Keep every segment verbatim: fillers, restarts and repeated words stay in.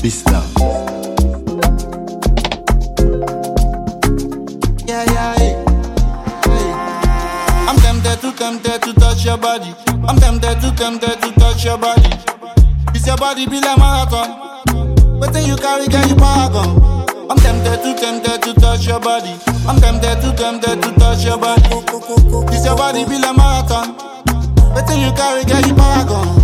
Mister. Yeah, yeah, hey. Hey. I'm tempted to, tempted to touch your body. I'm tempted to, tempted to touch your body. This your body be like marathon. But then you carry, get you power gun. I'm tempted to, tempted to touch your body. I'm tempted to, tempted to touch your body. This your body be like marathon. But then you carry, get you power gun.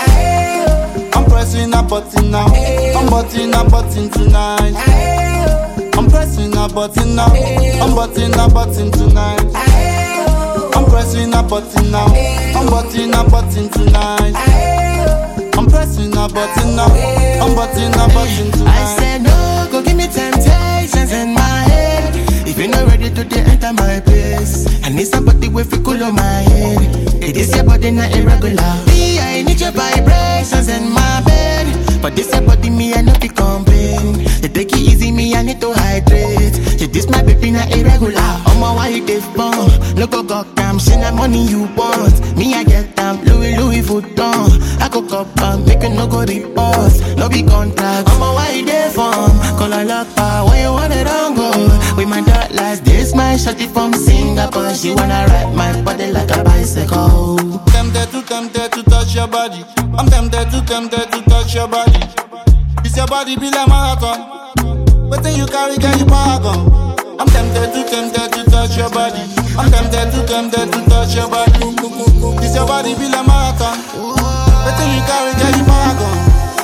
I'm pressing a button now. I'm button a button tonight. I'm pressing a button now. I'm button a button tonight. I'm pressing a button now. I'm button a button tonight. I'm pressing a button now. I'm button a button tonight. I said no, go give me temptations in my head. If you're not ready to de- enter my place, I need somebody with a cool on my head. It is your body not irregular. Me, I need your vibrations in my bed. But this your body, me, I know be complain. You take it easy, me, I need to hydrate. You this my baby not irregular. I'm a white they bomb. Look go go cam, send that money you want. Me, I get them Louis Louis Vuitton. I go cup and make it no go report. No be contract. I'm a white they form. Call a lock power when you want it on go. With my dot last this my shorty from Singapore. She wanna ride my body like a bicycle. Tempted to, tempted to touch your body. I'm tempted to, tempted to touch your body. This your body be like marathon. But then you carry, get you power gun. I'm tempted to, tempted to touch your body. I'm tempted to, tempted to touch your body. This your body be like marathon. But then you carry, get you power gun.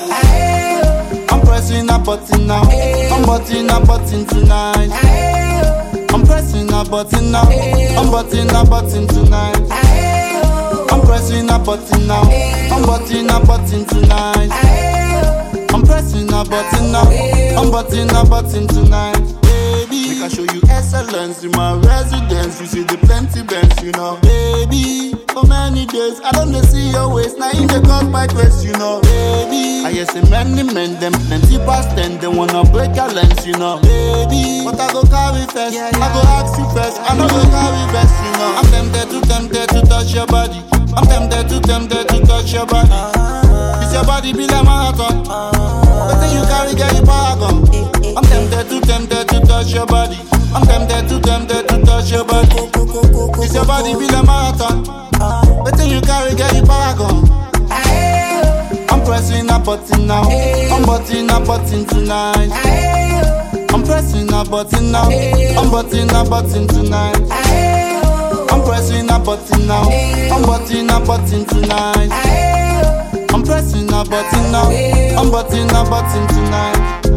I'm pressing a button now. I'm button a button tonight. I'm pressing a button now. I'm button a button tonight. I'm pressing a button now. I'm button a button tonight. I'm pressing a button now. I'm button a button tonight. Baby, make I show you excellence in my residence. You see the plenty bands, you know. Baby, for many days I don't see your waist. Now in the cause my quest, you know. Baby, I hear say many men them plenty past ten. They wanna break your lens, you know. Baby, but I go carry first. I go ask you first. I know go carry best, you know. I'm tempted to, tempted to touch your body. I'm tempted to, tempted to touch your body. This your body be like marathon. But then you carry, get you power gun. I'm tempted to, tempted to touch your body. I'm tempted to, tempted to touch your body. This your body be like marathon. But then you carry, get you power gun. I'm pressing a button now. I'm button a button tonight. I'm pressing a button now. I'm button a button tonight. I'm pressing a button now. I'm button a button tonight. I'm pressing a button now. I'm button a button tonight.